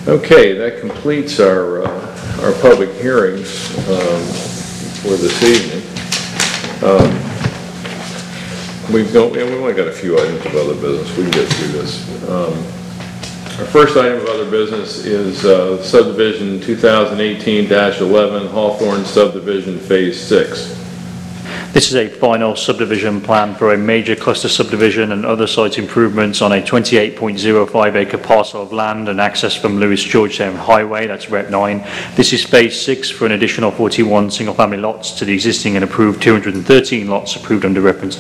Okay, that completes our public hearings for this evening. We've only got a few items of other business. We can get through this. Our first item of other business is subdivision 2018-11 Hawthorne subdivision phase 6. This is a final subdivision plan for a major cluster subdivision and other site improvements on a 28.05 acre parcel of land and access from Lewis Georgetown Highway, that's Rep 9. This is phase 6 for an additional 41 single family lots to the existing and approved 213 lots approved under reference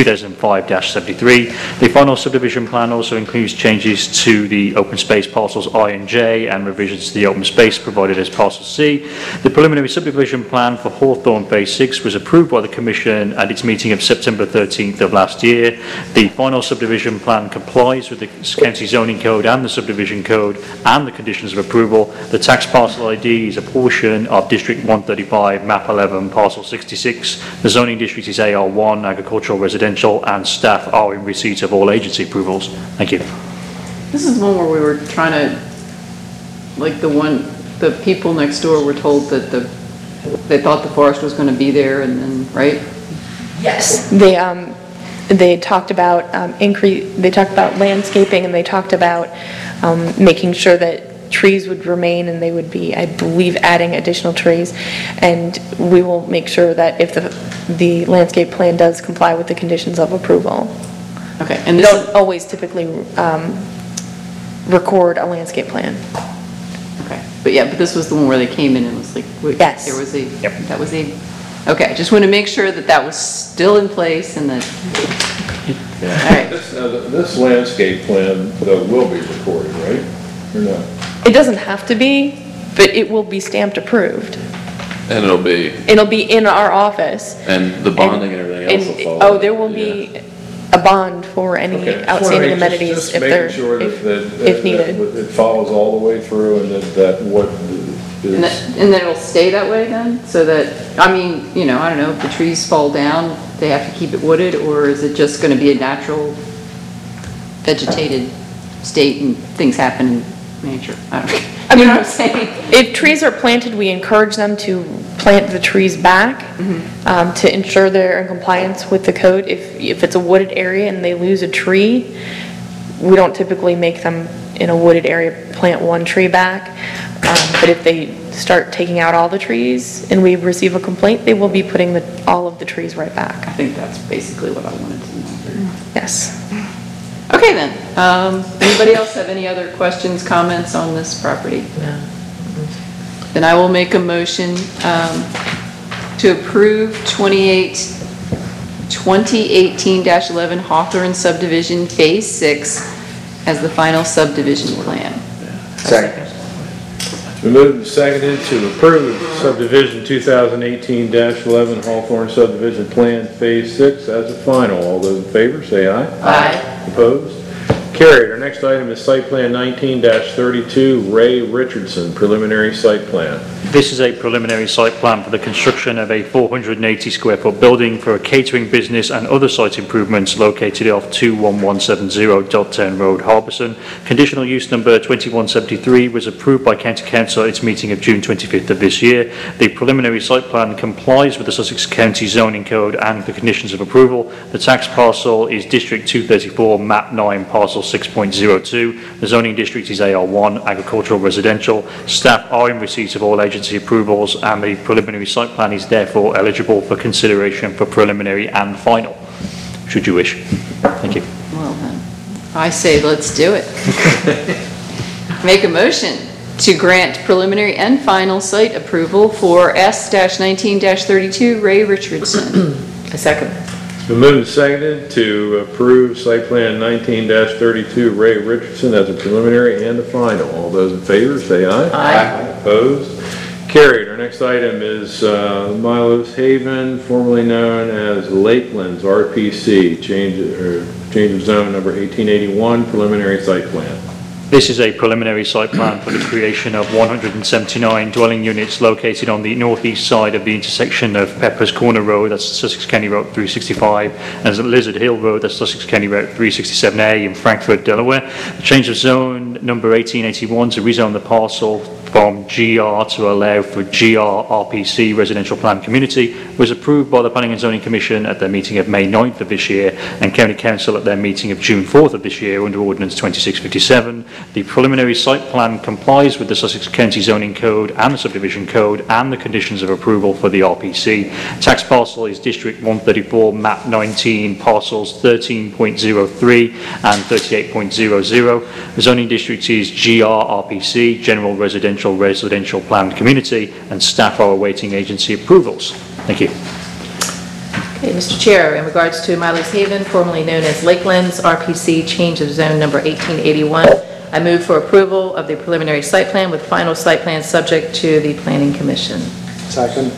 2005-73. The final subdivision plan also includes changes to the open space parcels I and J and revisions to the open space provided as parcel C. The preliminary subdivision plan for Hawthorne phase 6 was approved by the Commission at its meeting of September 13th of last year. The final subdivision plan complies with the county zoning code and the subdivision code and the conditions of approval. The tax parcel ID is a portion of District 135, map 11, parcel 66. The zoning district is AR1, agricultural residential, and staff are in receipt of all agency approvals. Thank you. This is one where we were trying to, like the people next door were told that they thought the forest was going to be there, and then, right? Yes. They talked about They talked about landscaping, and they talked about making sure that trees would remain, and they would be, I believe, adding additional trees. And we will make sure that if the landscape plan does comply with the conditions of approval. Okay. And we don't always typically record a landscape plan. Okay, but this was the one where they came in and was like, yes, there was okay, just want to make sure that was still in place and that, yeah. All right. This landscape plan, though, will be recorded, right? Or not? It doesn't have to be, but it will be stamped approved. And it'll be in our office. And the bonding and everything else will follow. Oh, there will be a bond for any outstanding amenities if they're sure if That needed. it follows all the way through, and that what is, and then it'll stay that way then, so that, I mean, I don't know, if the trees fall down, they have to keep it wooded, or is it just going to be a natural vegetated state and things happen in nature? I don't know. I mean, what I'm saying. If trees are planted, we encourage them to plant the trees back to ensure they're in compliance with the code. If it's a wooded area and they lose a tree, we don't typically make them in a wooded area plant one tree back. But if they start taking out all the trees and we receive a complaint, they will be putting all of the trees right back. I think that's basically what I wanted to know. Yes. Okay then. Anybody else have any other questions, comments on this property? No. Then I will make a motion to approve 2018-11 Hawthorne subdivision phase 6 as the final subdivision plan. Second. It's been moved and seconded to approve subdivision 2018-11 Hawthorne subdivision plan phase 6 as a final. All those in favor say aye. Aye. Opposed? Carried. Our next item is site plan 19-32 Ray Richardson preliminary site plan. This is a preliminary site plan for the construction of a 480 square foot building for a catering business and other site improvements located off 21170 Dogtown Road, Harbison. Conditional use number 2173 was approved by County Council at its meeting of June 25th of this year. The preliminary site plan complies with the Sussex County zoning code and the conditions of approval. The tax parcel is District 234, map 9, parcel 6.02. The zoning district is AR1, agricultural residential. Staff are in receipt of all agency approvals, and the preliminary site plan is therefore eligible for consideration for preliminary and final, should you wish. Thank you. Well then, I say let's do it. Make a motion to grant preliminary and final site approval for S-19-32 Ray Richardson. A second. It's been moved and seconded to approve site plan 19-32 Ray Richardson as a preliminary and a final. All those in favor say aye. Aye. Opposed? Carried. Our next item is Milos Haven, formerly known as Lakelands RPC, change of zone number 1881, preliminary site plan. This is a preliminary site plan for the creation of 179 dwelling units located on the northeast side of the intersection of Peppers Corner Road, that's Sussex County Road 365, and Lizard Hill Road, that's Sussex County Road 367A in Frankfort, Delaware. The change of zone Plan number 1881 to rezone the parcel from GR to allow for GR RPC residential plan community was approved by the Planning and Zoning Commission at their meeting of May 9th of this year and County Council at their meeting of June 4th of this year under Ordinance 2657. The preliminary site plan complies with the Sussex County Zoning Code and the Subdivision Code and the conditions of approval for the RPC. Tax parcel is District 134, Map 19, parcels 13.03 and 38.00. The zoning district is GR RPC, General Residential Planned Community, and staff are awaiting agency approvals. Thank you. Okay, Mr. Chair, in regards to Milo's Haven, formerly known as Lakelands, RPC, change of zone number 1881, I move for approval of the preliminary site plan with final site plan subject to the Planning Commission. Second.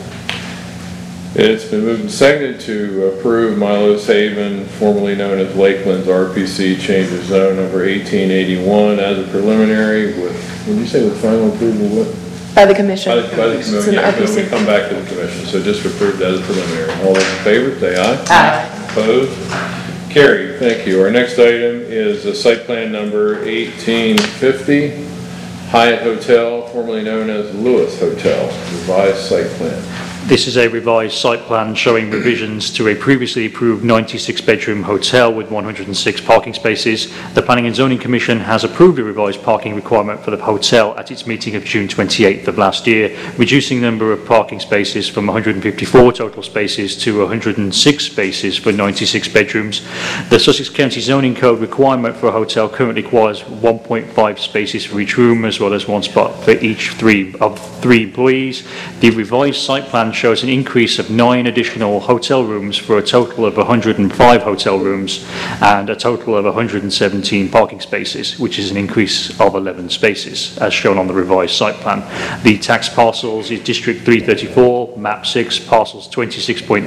It's been moved and seconded to approve Milo's Haven, formerly known as Lakelands RPC, change of zone number 1881 as a preliminary with, what did you say, with final approval? What? By the commission. By the commission, yeah, then we come back to the commission. So just approved as a preliminary. All those in favor, say aye. Aye. Opposed? Carried. Thank you. Our next item is site plan number 1850, Hyatt Hotel, formerly known as Lewis Hotel, revised site plan. This is a revised site plan showing revisions to a previously approved 96-bedroom hotel with 106 parking spaces. The Planning and Zoning Commission has approved a revised parking requirement for the hotel at its meeting of June 28th of last year, reducing the number of parking spaces from 154 total spaces to 106 spaces for 96 bedrooms. The Sussex County Zoning Code requirement for a hotel currently requires 1.5 spaces for each room as well as one spot for each three employees. The revised site plan shows an increase of 9 additional hotel rooms for a total of 105 hotel rooms and a total of 117 parking spaces, which is an increase of 11 spaces as shown on the revised site plan. The tax parcels is District 334, Map 6, parcels 26.03,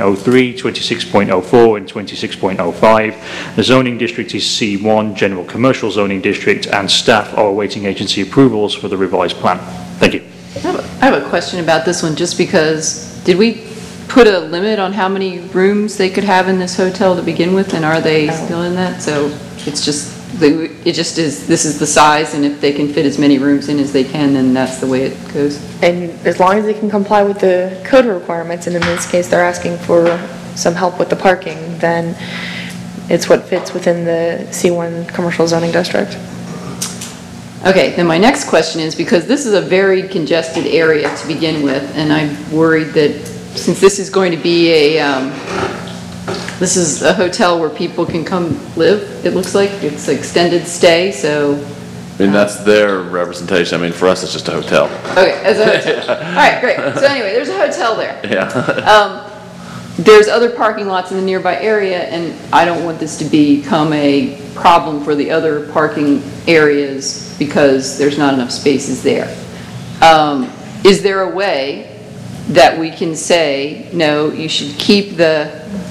26.04 and 26.05. The zoning district is C1, General Commercial Zoning District, and staff are awaiting agency approvals for the revised plan. Thank you. I have a question about this one, just because, did we put a limit on how many rooms they could have in this hotel to begin with, and are they still in that? So it's just, this is the size, and if they can fit as many rooms in as they can, then that's the way it goes? And as long as they can comply with the code requirements, and in this case, they're asking for some help with the parking, then it's what fits within the C1 commercial zoning district. Okay, then my next question is, because this is a very congested area to begin with, and I'm worried that since this is going to be this is a hotel where people can come live, it looks like. It's extended stay, so. I mean, that's their representation. I mean, for us, it's just a hotel. Okay, as a hotel. All right, great. So anyway, there's a hotel there. Yeah. There's other parking lots in the nearby area, and I don't want this to become a problem for the other parking areas because there's not enough spaces there. Is there a way that we can say, no, you should keep the,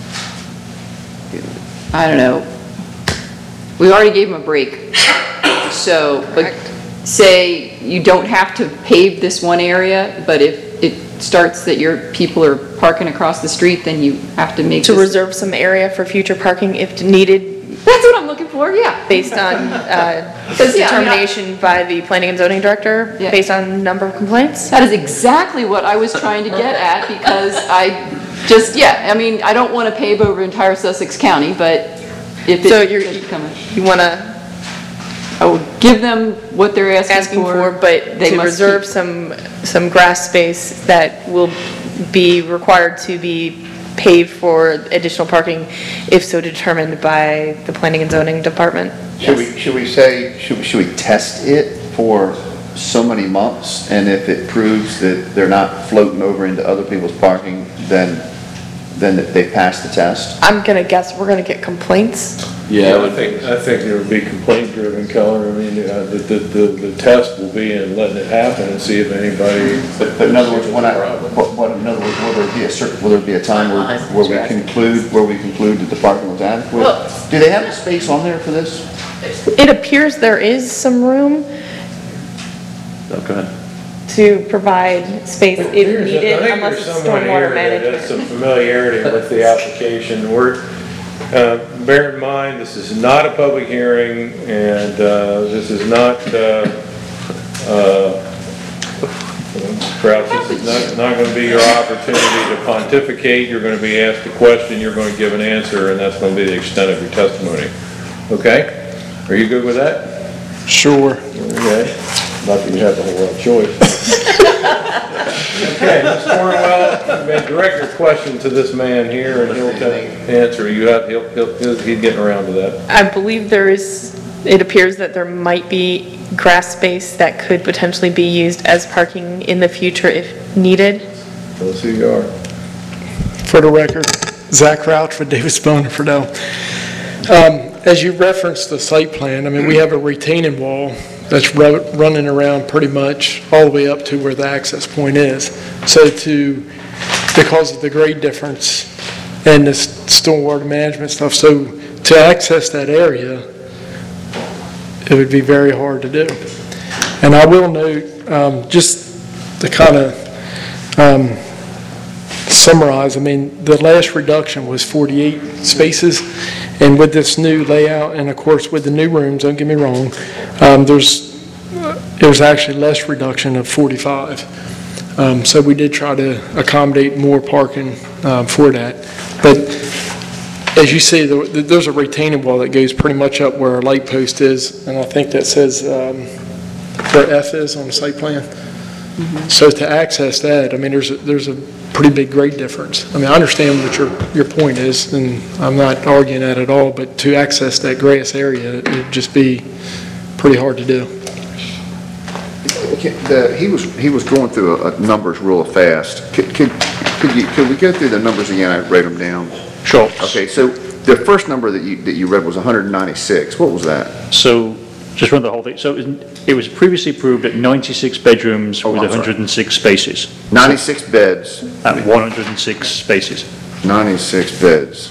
I don't know, we already gave them a break. So, but say you don't have to pave this one area, but if it starts that your people are parking across the street, then you have to make to reserve some area for future parking if needed. That's what I'm looking for, yeah. Based on determination by the planning and zoning director, based on number of complaints? That is exactly what I was trying to get at, because I just, I mean, I don't want to pave over entire Sussex County, but if so you want to, I will give them what they're asking for, but they to must reserve some grass space that will be required to be paved for additional parking if so determined by the planning and zoning department. Should we test it for so many months, and if it proves that they're not floating over into other people's parking, then they pass the test? I'm gonna guess we're gonna get complaints. Yeah, I think it would be complaint driven, Keller. I mean, the test will be in letting it happen and see if anybody. But in other words, in other words, will there be a time where we conclude that the parking was adequate? Well, do they have a space on there for this? It appears there is some room Oh, go ahead. to provide space if needed, unless it's stormwater There's management. some familiarity with the application. Bear in mind, this is not a public hearing, and this is not, Kraus, this is not going to be your opportunity to pontificate. You're going to be asked a question, you're going to give an answer, and that's going to be the extent of your testimony. Okay? Are you good with that? Sure. Okay. Not that you have a whole lot of choice. Okay, Ms. Cornwell, you may direct your question to this man here, and he'll answer. He's getting around to that. I believe it appears that there might be grass space that could potentially be used as parking in the future if needed. Let's see who you are. For the record, Zach Crouch with Davis Bone and Friedel. As you referenced the site plan, I mean, we have a retaining wall that's running around pretty much all the way up to where the access point is. So because of the grade difference and the stormwater management stuff, so to access that area, it would be very hard to do. And I will note, just to kind of summarize, I mean, the last reduction was 48 spaces, and with this new layout, and of course with the new rooms, don't get me wrong, there's actually less reduction of 45. So we did try to accommodate more parking for that. But as you see, there's a retaining wall that goes pretty much up where our light post is, and I think that says where F is on the site plan. Mm-hmm. So to access that, I mean, there's a pretty big grade difference. I mean, I understand what your point is, and I'm not arguing that at all, but to access that grass area, it'd just be pretty hard to do. He was going through numbers real fast. Could we go through the numbers again? I wrote them down. Sure. Okay, so the first number that you read was 196. What was that? So, just run the whole thing. So it was previously approved at 96 bedrooms with 106 spaces. 96 beds. At 106 spaces. 96 beds.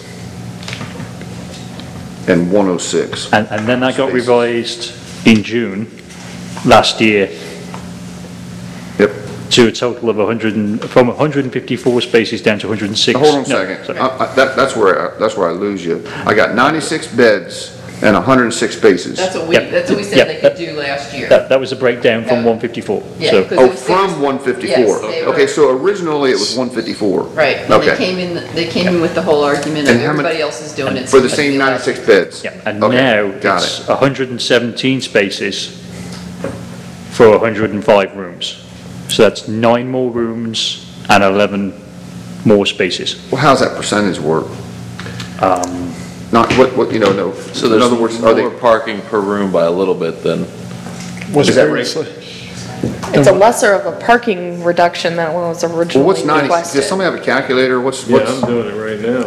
And 106. And then that got revised in June last year. Yep. To a total of from 154 spaces down to 106. Hold on a second. That's where I lose you. I got 96 beds and 106 spaces. That's what we said they could do last year. That was a breakdown from 154. Yeah, So, from 154. Yes, they were- Okay, so originally it was 154. Right, and Okay. they came in with the whole argument of And how many- everybody else is doing it. For so the it should same be allowed. 96 beds? yeah, and Okay, now got it's it. 117 spaces for 105 rooms. So that's 9 more rooms and 11 more spaces. Well, how's that percentage work? Not, what, no. So In there's other words, are they, more parking per room by a little bit than, Was Is that previously. It's a lesser of a parking reduction than what was well, originally what's 90, requested. does somebody have a calculator? What's, Yeah, I'm doing it right now.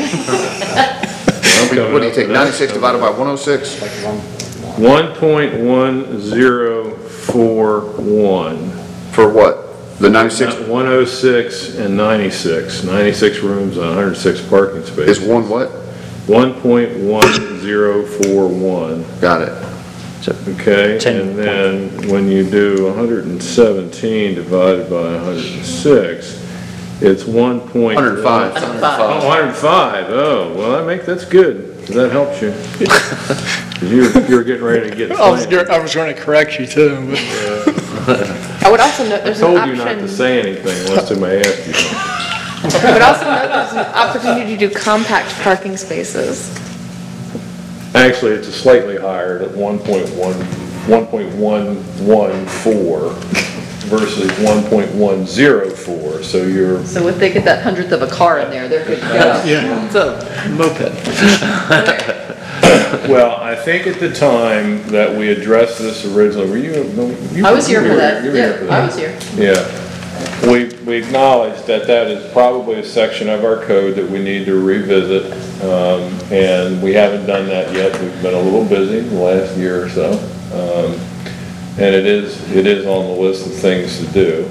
what do you take, 96 divided by 106? 1.1041 For what? The 96 106 and 96. 96 rooms and 106 parking is spaces. one what? 1.1041. Got it. Okay, 10. and then when you do 117 divided by 106, it's 1.1. 105. 105, oh, well, that's good, that helps you. 'Cause you're getting ready to get I was slammed. going to correct you too, but I would also note there's an Told you not to option, say anything unless somebody asked you something. I would also note there's an opportunity to do compact parking spaces. Actually, it's slightly higher at 1.114 versus 1.104, so you're, So if they get that 100th of a car in there, they're good to go. yeah. it's a moped. well, I think at the time that we addressed this originally, were you? No, you I was here you for were- that, you were here for yeah, that. I was here. Yeah. We acknowledged that is probably a section of our code that we need to revisit, and we haven't done that yet. We've been a little busy the last year or so, and it is on the list of things to do.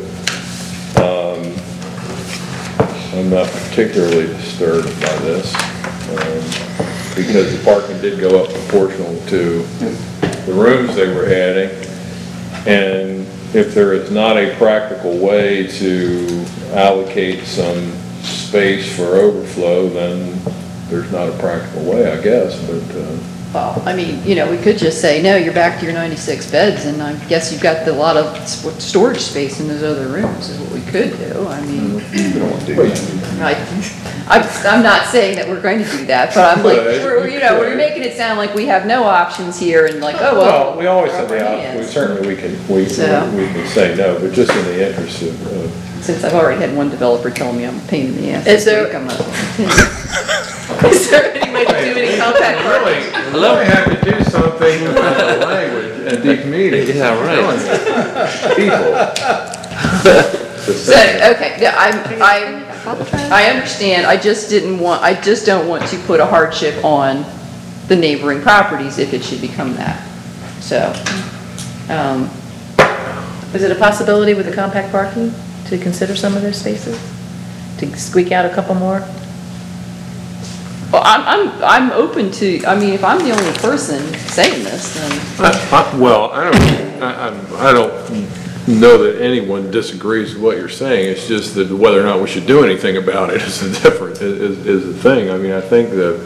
I'm not particularly disturbed by this, because the parking did go up proportional to the rooms they were adding, and if there is not a practical way to allocate some space for overflow, then there's not a practical way, I guess, but, Well, I mean, you know, we could just say, no, you're back to your 96 beds, and I guess you've got a lot of storage space in those other rooms, is what we could do. I mean, We don't want to do that. I'm not saying that we're going to do that, but I'm like, But we're making it sound like we have no options here, and like, oh, well. well, we always have the our option, hands. certainly we can say no, but just in the interest of, Since I've already had one developer tell me I'm a pain in the ass. Is this there- week, I'm not- Is there any way to do any compact parking? you really have to do something about the language at these meetings. Yeah, right. People. So, okay, yeah, I understand, I just don't want to put a hardship on the neighboring properties if it should become that. So, Is it a possibility with the compact parking to consider some of those spaces? To squeak out a couple more? well, I'm open to, I mean, if I'm the only person saying this, then, Well, I don't know that anyone disagrees with what you're saying, it's just that whether or not we should do anything about it is is the thing. I mean, I think that,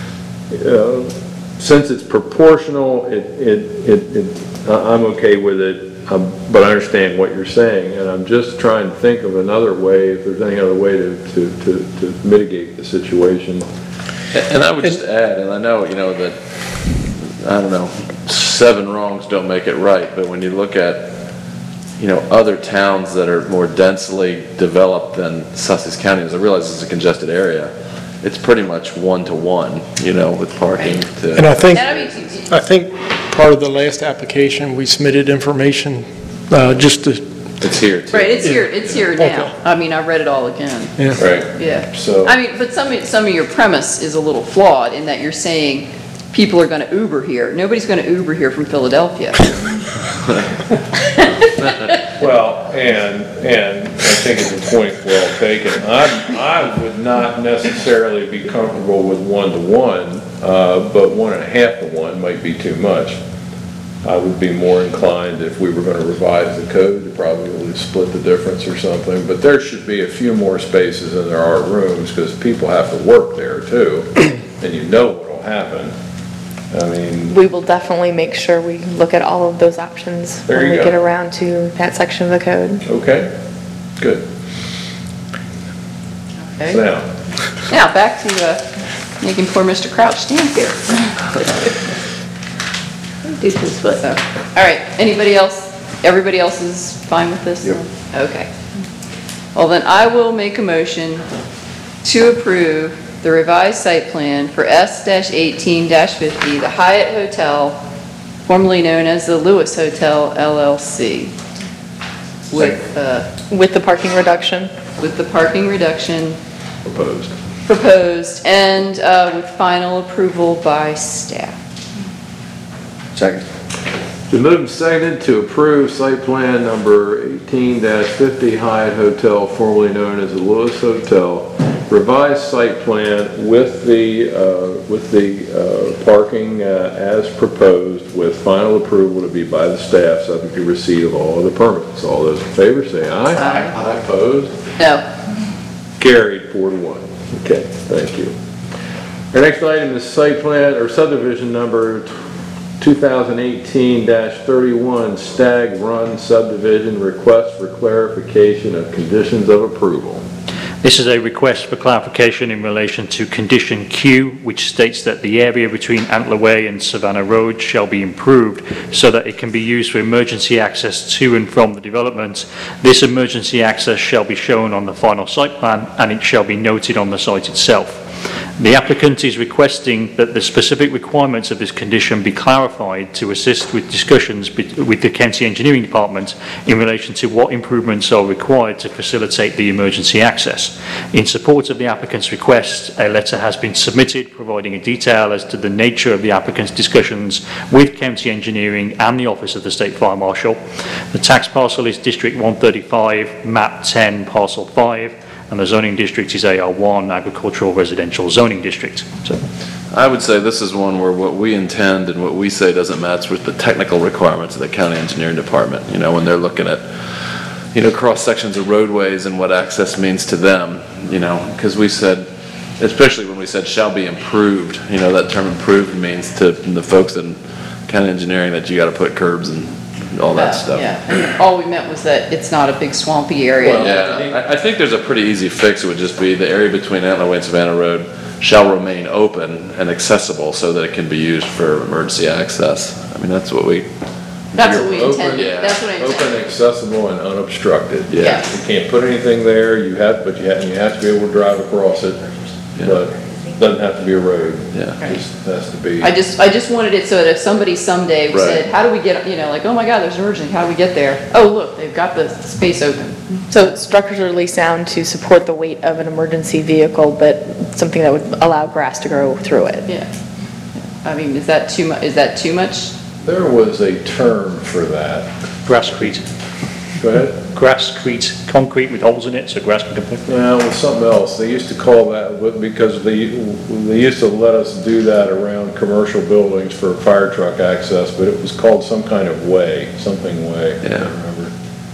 since it's proportional, I'm okay with it, but I understand what you're saying, and I'm just trying to think of another way, if there's any other way to mitigate the situation. And I would just add, and I know, that, I don't know, 7 wrongs don't make it right, but when you look at, other towns that are more densely developed than Sussex County, as I realize it's a congested area, it's pretty much 1-to-1, with parking to. And I think, and I mean, part of the last application, we submitted information, just to, It's here too. right, it's here now. Okay. I mean, I read it all again. yeah. Right. Yeah. So- I mean, but some of your premise is a little flawed in that you're saying people are gonna Uber here. Nobody's gonna Uber here from Philadelphia. Well, and I think it's a point well taken. I would not necessarily be comfortable with 1-to-1, but 1.5-to-1 might be too much. I would be more inclined, if we were gonna revise the code, to probably split the difference or something, but there should be a few more spaces than there are rooms, because people have to work there too, and you know what'll happen. I mean, We will definitely make sure we look at all of those options There when you we go. get around to that section of the code. okay, good. Okay. Now, Now, back to, making poor Mr. Crouch stand here. Do to the split. So, all right, anybody else, everybody else is fine with this? Yep. Okay. Well, then I will make a motion to approve the revised site plan for S-18-50, the Hyatt Hotel, formerly known as the Lewis Hotel LLC, With the parking reduction. with the parking reduction opposed. proposed and with final approval by staff. Second. Been moved and seconded to approve site plan number 18-50 Hyatt Hotel, formerly known as the Lewis Hotel, revised site plan with the parking as proposed, with final approval to be by the staff, subject to receipt of all other permits. All those in favor say aye. Aye. Aye, opposed? No. Carried 4-1. Okay, thank you. Our next item is site plan or subdivision number 2018-31 Stag Run subdivision, request for clarification of conditions of approval. This is a request for clarification in relation to condition Q, which states that the area between Antler Way and Savannah Road shall be improved so that it can be used for emergency access to and from the development. This emergency access shall be shown on the final site plan, and it shall be noted on the site itself. The applicant is requesting that the specific requirements of this condition be clarified to assist with discussions with the County Engineering Department in relation to what improvements are required to facilitate the emergency access. In support of the applicant's request, a letter has been submitted providing a detail as to the nature of the applicant's discussions with County Engineering and the Office of the State Fire Marshal. The tax parcel is District 135, Map 10, Parcel 5, and the zoning district is AR1, Agricultural Residential Zoning District. So, I would say this is one where what we intend and what we say doesn't match with the technical requirements of the county engineering department, when they're looking at, cross sections of roadways and what access means to them, because we said, especially when we said shall be improved, you know, that term improved means to the folks in county engineering that you gotta put curbs and all that stuff. Yeah, and all we meant was that it's not a big swampy area. Yeah, I think there's a pretty easy fix. It would just be the area between Antler Way and Savannah Road shall remain open and accessible so that it can be used for emergency access. I mean, that's what we, That's what we Open, intended, yeah. that's what I Open, intended. accessible, and unobstructed. Yeah. Yes. You can't put anything there, you have to be able to drive across it, but it doesn't have to be a road. Yeah. It just has to be. I just wanted it so that if somebody someday Right. said, how do we get, you know, like, oh my God, there's an emergency, how do we get there? Oh, look, they've got the space open. So structurally sound to support the weight of an emergency vehicle, but something that would allow grass to grow through it. Yeah. I mean, is that too much? There was a term for that. Grasscrete. Go ahead. Grasscrete, concrete with holes in it, so grass can come in. No, it was something else. They used to call that, because they used to let us do that around commercial buildings for fire truck access, but it was called some kind of way, something way. I Yeah. can't remember.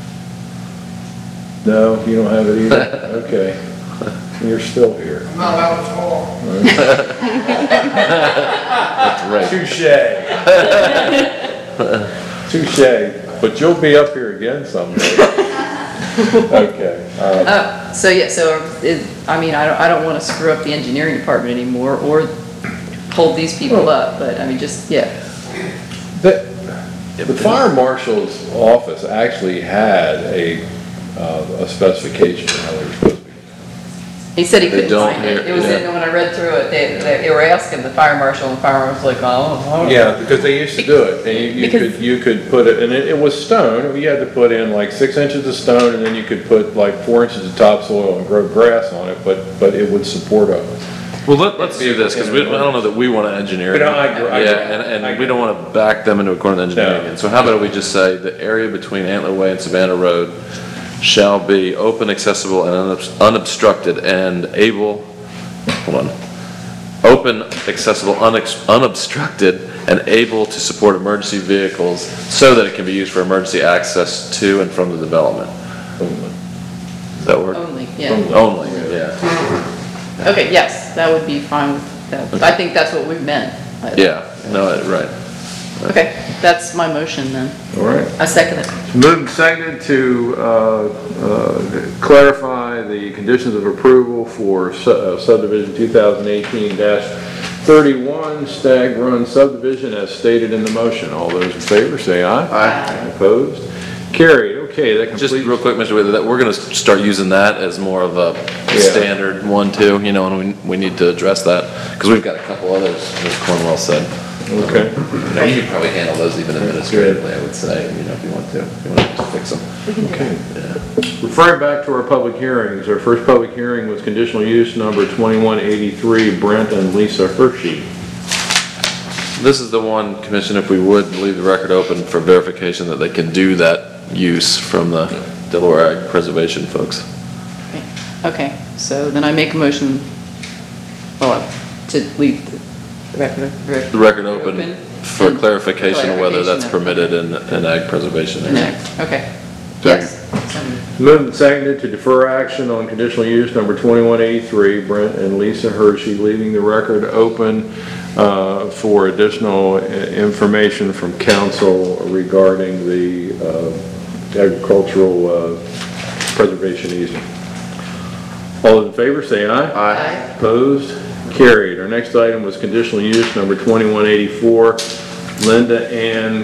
No, you don't have it either? Okay. You're still here. I'm not out of all. that's right. Touche. Touche. But you'll be up here again someday. Okay, all right. So, yeah, I mean, I don't want to screw up the engineering department anymore or hold these people up, but I mean, just, yeah. The fire marshal's office actually had a specification of how they were supposed to be. He said he They couldn't don't find it. hear- It was in, yeah. when I read through it, they were asking the fire marshal, and the fire marshal was like, oh. Yeah, because they used to do it, and Because- you could put it, and it was stone, you had to put in like 6 inches of stone, and then you could put like 4 inches of topsoil and grow grass on it, but it would support a. Well, let's do this, because I don't know that we want to engineer. But I agree. Yeah, and we don't want to back them into a corner of engineering. No. And so how about we just say the area between Antler Way and Savannah Road shall be open, accessible, and unobstructed and able, hold on, open, accessible, unobstructed, and able to support emergency vehicles so that it can be used for emergency access to and from the development. Does that work? Only, yeah. Only, yeah. Okay, yes, that would be fine with that. I think that's what we meant. Yeah, no, right. Okay, that's my motion then. All right. I second it. Moved and seconded to clarify the conditions of approval for subdivision 2018-31 Stag Run subdivision as stated in the motion. All those in favor, say aye. Aye. Opposed? Carried. Okay, that completes. Just real quick, Mr. Wheeler, that we're gonna start using that as more of a standard 1-2, you know, and we need to address that, because we've got a couple others, as Cornwell said. Okay. You know, you could probably handle those even administratively, I would say, you know, if you want to just fix them. Okay. Referring back to our public hearings, our first public hearing was conditional use number 2183, Brent and Lisa Hershey. This is the one, Commission, if we would leave the record open for verification that they can do that use from the Delaware Ag Preservation folks. Okay, so then I make a motion, to leave the The record open for and clarification of whether that's clarification permitted in ag preservation. of- Okay, yes. Moved and seconded to defer action on conditional use number 2183, Brent and Lisa Hershey, leaving the record open for additional information from council regarding the agricultural preservation easement. All in favor, say aye. Aye. Opposed? Carried. Our next item was conditional use number 2184, Linda Ann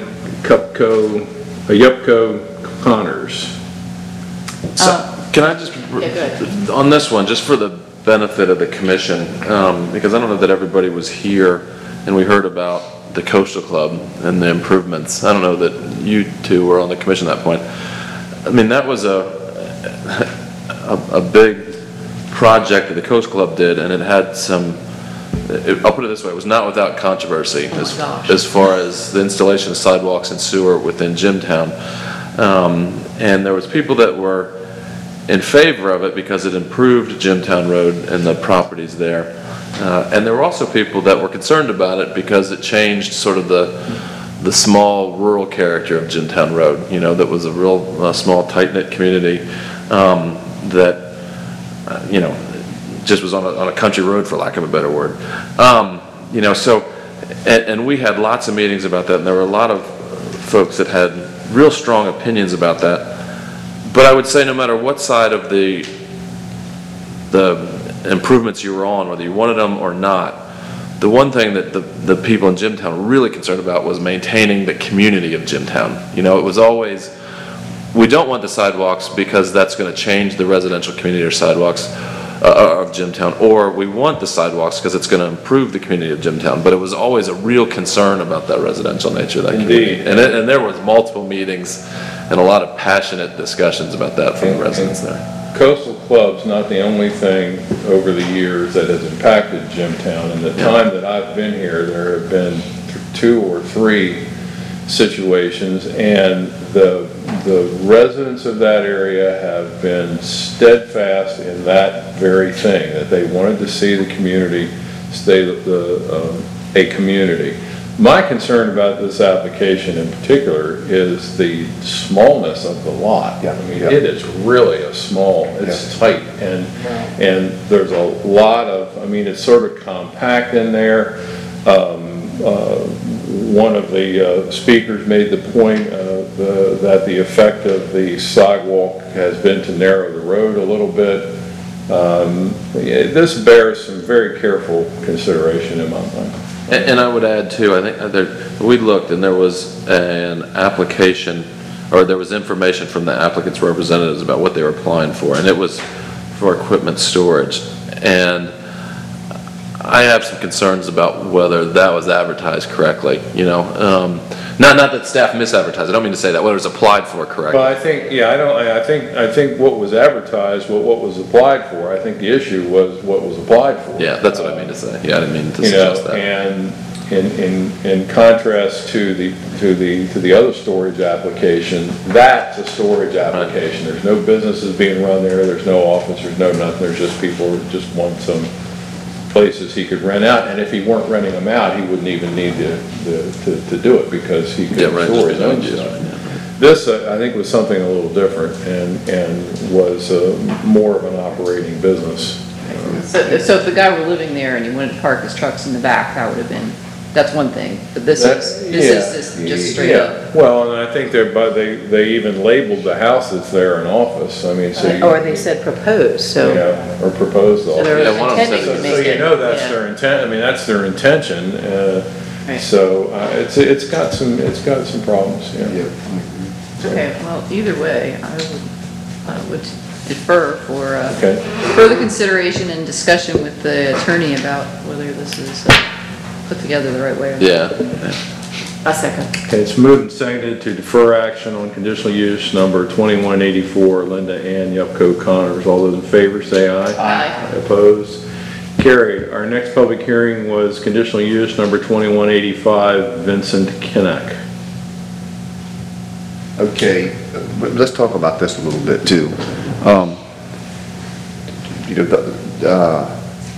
Yupko Connors. So, can I just, Yeah, go ahead. on this one, just for the benefit of the commission, because I don't know that everybody was here and we heard about the Coastal Club and the improvements. I don't know that you two were on the commission at that point. I mean, that was a big project that the Coast Club did, and it had some, I'll put it this way, it was not without controversy as far as the installation of sidewalks and sewer within Jimtown. And there was people that were in favor of it because it improved Jimtown Road and the properties there. And there were also people that were concerned about it because it changed sort of the small rural character of Jimtown Road, you know, that was a real small tight-knit community that, you know, just was on a country road, for lack of a better word. You know, so, and we had lots of meetings about that, and there were a lot of folks that had real strong opinions about that. But I would say no matter what side of the improvements you were on, whether you wanted them or not, the one thing that the people in Jimtown were really concerned about was maintaining the community of Jimtown. You know, it was always, we don't want the sidewalks because that's going to change the residential community or sidewalks of Jimtown, or we want the sidewalks because it's going to improve the community of Jimtown. But it was always a real concern about that residential nature of that community. Indeed. And there was multiple meetings and a lot of passionate discussions about that from the residents there. Coastal Club's not the only thing over the years that has impacted Jimtown. In the time that I've been here, there have been 2 or 3 situations, and the residents of that area have been steadfast in that very thing, that they wanted to see the community stay a community. My concern about this application in particular is the smallness of the lot. I mean, it is really it's tight, and there's a lot of, I mean, it's sort of compact in there. One of the speakers made the point that the effect of the sidewalk has been to narrow the road a little bit. This bears some very careful consideration in my mind. And I would add too, I think we looked and there was an application, or there was information from the applicant's representatives about what they were applying for, and it was for equipment storage. And I have some concerns about whether that was advertised correctly, you know. Not that staff misadvertised, I don't mean to say that, whether it was applied for correctly. Well, I think, yeah, I think what was advertised, what was applied for, I think the issue was what was applied for. Yeah, that's what I mean to say. Yeah, I didn't mean to You know, suggest that. and in contrast to the other storage application, that's a storage application. There's no businesses being run there, there's no office, there's no nothing, there's just people who just want some places he could rent out, and if he weren't renting them out, he wouldn't even need to do it, because he could store his own stuff. This, I think, was something a little different, and was more of an operating business. So if the guy were living there and he wanted to park his trucks in the back, that would have been, that's one thing, but this is just straight up. Well, and I think they even labeled the house that's there an office, I mean, so. Or they said proposed, so. Yeah, or proposed So they're office. one of them intending said to So make it. you know that's yeah. their intent, I mean, that's their intention, Right. so it's got some problems, yeah. Okay, well, either way, I would defer for Okay. further consideration and discussion with the attorney about whether this is put together the right way or not. Yeah. A second. Okay, it's moved and seconded to defer action on conditional use number 2184, Linda Ann Yupko Connors. All those in favor say aye. Aye. Opposed? Carried. Our next public hearing was conditional use number 2185, Vincent Kinnock. Okay, but let's talk about this a little bit too. You know,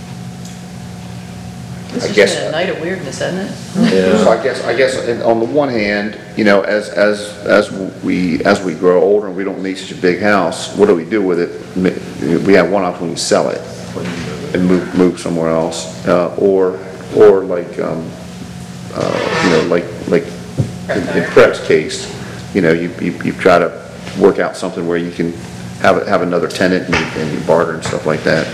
This I has guess- been a night of weirdness, hasn't it? So I guess on the one hand, you know, as we grow older and we don't need such a big house, what do we do with it? We have one option: we sell it and move somewhere else, or like you know, like in Fred's case, you know, you try to work out something where you can have another tenant and you barter and stuff like that.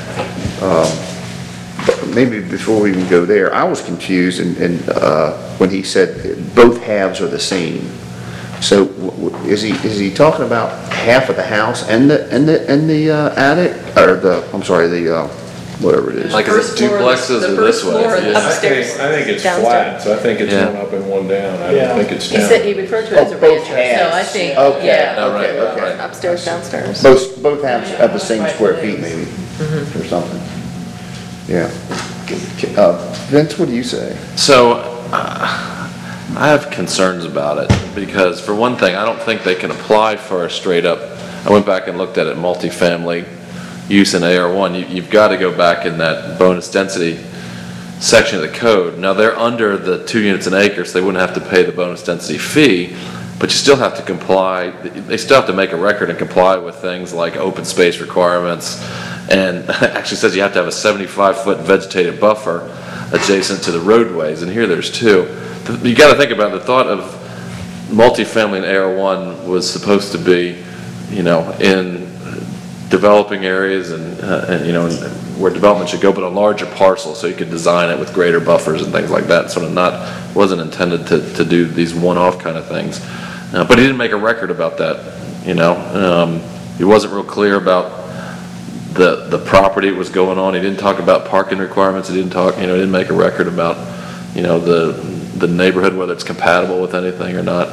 But maybe before we even go there, I was confused and when he said both halves are the same. So is he talking about half of the house and the attic, or the whatever it is? Like, is it duplexes or this way? Yeah. Upstairs, I think it's downstairs. flat, so I think it's Yeah. one up and one down. I don't think it's He down. said, he referred to it as a Oh, both rancher, so I halves. think, Okay. yeah. Oh, right, Okay. right. Upstairs, downstairs. Both have the same square feet maybe, or something. Yeah. Vince, what do you say? So, I have concerns about it, because for one thing, I don't think they can apply for a straight up, I went back and looked at it, multifamily use in AR1, you've got to go back in that bonus density section of the code. Now, they're under the 2 units an acre, so they wouldn't have to pay the bonus density fee, but you still have to comply, they still have to make a record and comply with things like open space requirements and actually says you have to have a 75-foot vegetated buffer adjacent to the roadways, and here there's 2. You got to think about the thought of multifamily in AR1 was supposed to be, in developing areas and where development should go, but on larger parcels, so you could design it with greater buffers and things like that. Sort of wasn't intended to do these one-off kind of things. But he didn't make a record about that, he wasn't real clear about the property that was going on. He didn't talk about parking requirements. He didn't talk, he didn't make a record about, the neighborhood, whether it's compatible with anything or not.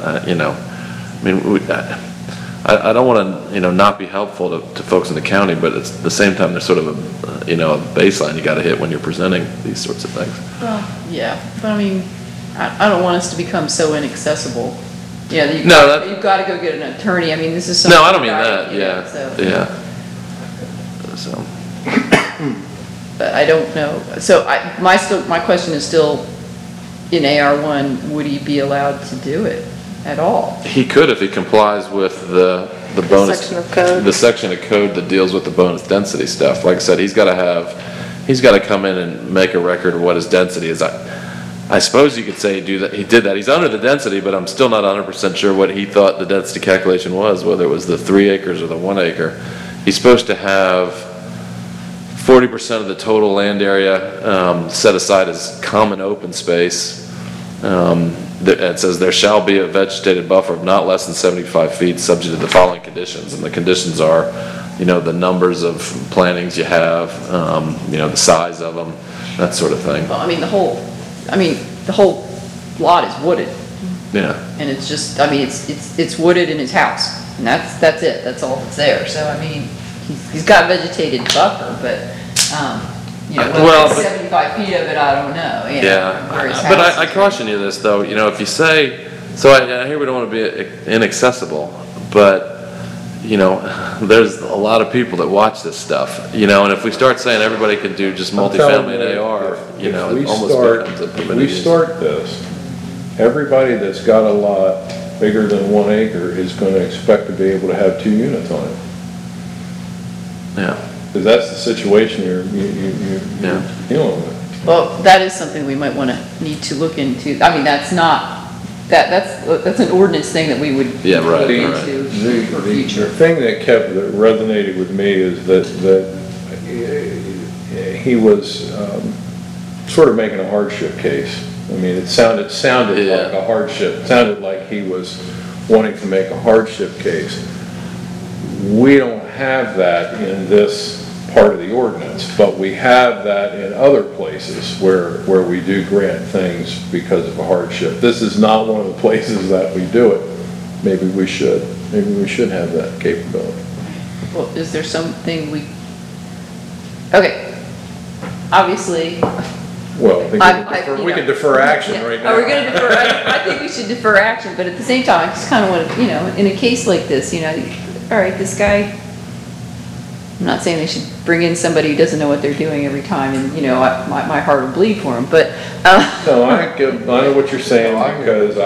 I don't want to, not be helpful to folks in the county, but at the same time, there's sort of a baseline you got to hit when you're presenting these sorts of things. Well, yeah, but I mean, I don't want us to become so inaccessible. Yeah, you've got to go get an attorney. I mean, this is something. No, I don't mean that, yeah. So. But I don't know. So my question is still, in AR1, would he be allowed to do it at all? He could if he complies with the bonus. Section of code. The section of code that deals with the bonus density stuff. Like I said, he's got to come in and make a record of what his density is. I suppose you could say he did that. He's under the density, but I'm still not 100% sure what he thought the density calculation was, whether it was the 3 acres or the 1 acre. He's supposed to have 40% of the total land area set aside as common open space. It says there shall be a vegetated buffer of not less than 75 feet subject to the following conditions. And the conditions are, the numbers of plantings you have, the size of them, that sort of thing. Well, I mean, the whole lot is wooded. Yeah. And it's just, it's wooded in his house, and that's it, that's all that's there. So, I mean, he's got vegetated buffer, but, whether it's 75 feet of it, I don't know. Yeah, but I caution you this, though, if you say, so I hear we don't want to be inaccessible, but, there's a lot of people that watch this stuff, and if we start saying everybody can do just multifamily and AR, it almost becomes a permitted use. If we start this, everybody that's got a lot bigger than 1 acre is going to expect to be able to have 2 units on it. Yeah. Because that's the situation you're dealing with. Well, that is something we might need to look into. I mean, that's not, that's an ordinance thing that we would look into for future. The thing that resonated with me is that he was sort of making a hardship case. I mean, it sounded like a hardship. It sounded like he was wanting to make a hardship case. We don't have that in this part of the ordinance, but we have that in other places where we do grant things because of a hardship. This is not one of the places that we do it. Maybe we should have that capability. Well, is there something okay, obviously. Well, I think we can defer action right now. We're going to defer, I think we should defer action, but at the same time, I just kind of want to, in a case like this, all right, this guy, I'm not saying they should bring in somebody who doesn't know what they're doing every time, and, my heart will bleed for him, but. No, I know what you're saying, because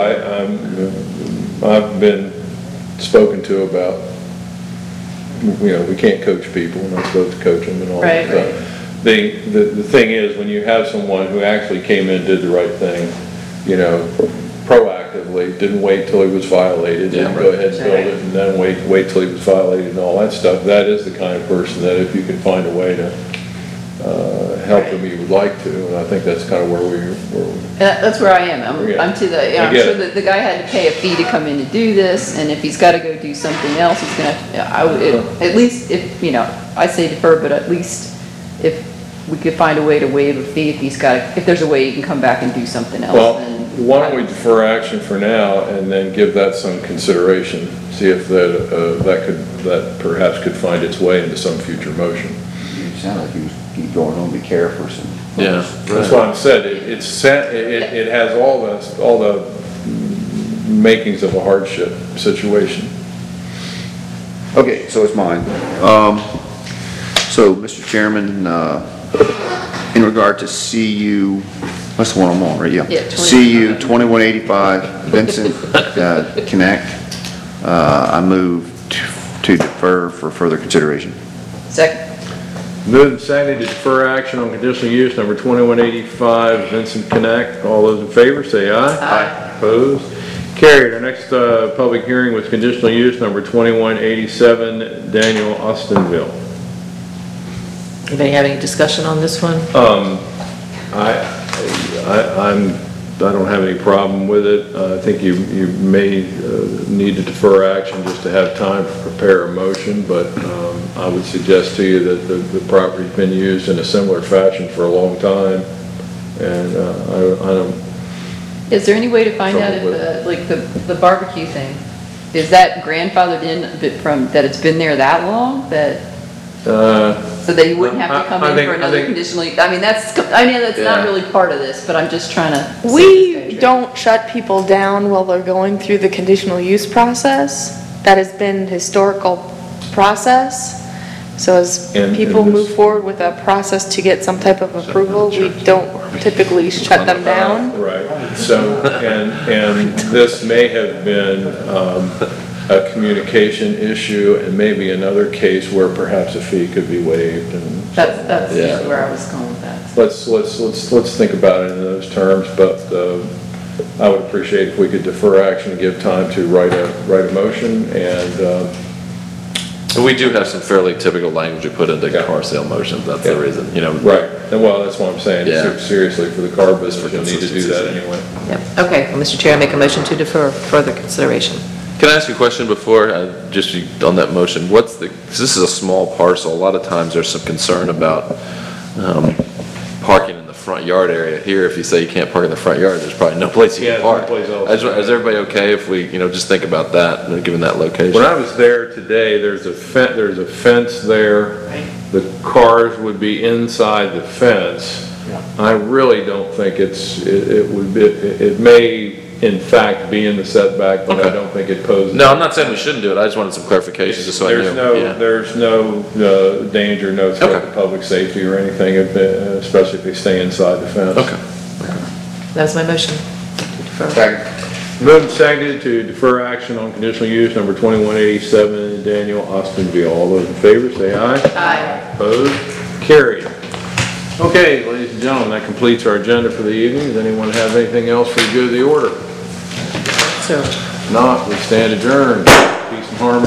I've been spoken to about, we can't coach people, we're not supposed to coach them and all that stuff. The thing is, when you have someone who actually came in, did the right thing, proactively, didn't wait till he was violated, didn't go ahead and build it, and then wait till he was violated and all that stuff, that is the kind of person that if you can find a way to help him, you would like to, and I think that's kind of where that's where I am. I'm sure that the guy had to pay a fee to come in to do this, and if he's got to go do something else, he's going to, at least if, I say defer, but at least if we could find a way to waive a fee if there's a way he can come back and do something else. Well, why don't we defer action for now and then give that some consideration, see if that perhaps could find its way into some future motion. It sounded like he was going home to care for some. Yeah, that's why I said it has all the makings of a hardship situation. Okay, so it's mine. So, Mr. Chairman, in regard to CU, that's the one I'm on, right? Yeah. CU 2185, Vincent Connect. I move to defer for further consideration. Second. Moved and seconded to defer action on conditional use number 2185 Vincent Connect. All those in favor, say aye. Aye. Opposed? Carried. Our next public hearing was conditional use number 2187 Daniel Austinville. Anybody have any discussion on this one? I don't have any problem with it. I think you may need to defer action just to have time to prepare a motion, but I would suggest to you that the property's been used in a similar fashion for a long time, and I don't. Is there any way to find out if the barbecue thing, is that grandfathered in a bit from, that it's been there that long, that? So that you wouldn't have to come in for another conditional, I mean, that's not really part of this, but I'm just trying to. We don't shut people down while they're going through the conditional use process. That has been historical process. So as people move forward with a process to get some type of approval, we don't typically shut them down. Right, so, and this may have been a communication issue and maybe another case where perhaps a fee could be waived and. That's where I was going with that. Let's think about it in those terms, but I would appreciate if we could defer action and give time to write a motion and. We do have some fairly typical language we put into car sale motions, that's the reason, you know. Right, and well, that's what I'm saying, Yeah. Seriously, for the car business, you'll need to do that consistency. anyway. Yep. Okay, well, Mr. Chair, I make a motion to defer further consideration. Can I ask you a question before, just on that motion? 'Cause this is a small parcel, a lot of times there's some concern about parking in the front yard area. Here, if you say you can't park in the front yard, there's probably no place you Yeah, can no park. place else. Is everybody okay if we, just think about that, given that location? When I was there today, there's a fence there. The cars would be inside the fence. I really don't think it may in fact be in the setback, but I don't think it poses. No, I'm not saying we shouldn't do it, I just wanted some clarification, just so I knew. There's no danger, no threat to public safety or anything, especially if they stay inside the fence. Okay. That's my motion. To defer. Second. Moved and seconded to defer action on conditional use number 2187, Daniel Austinville. All those in favor, say aye. Aye. Opposed? Carried. Okay, ladies and gentlemen, that completes our agenda for the evening. Does anyone have anything else for the good of the order? So. Not, we stand adjourned. Peace and harmony.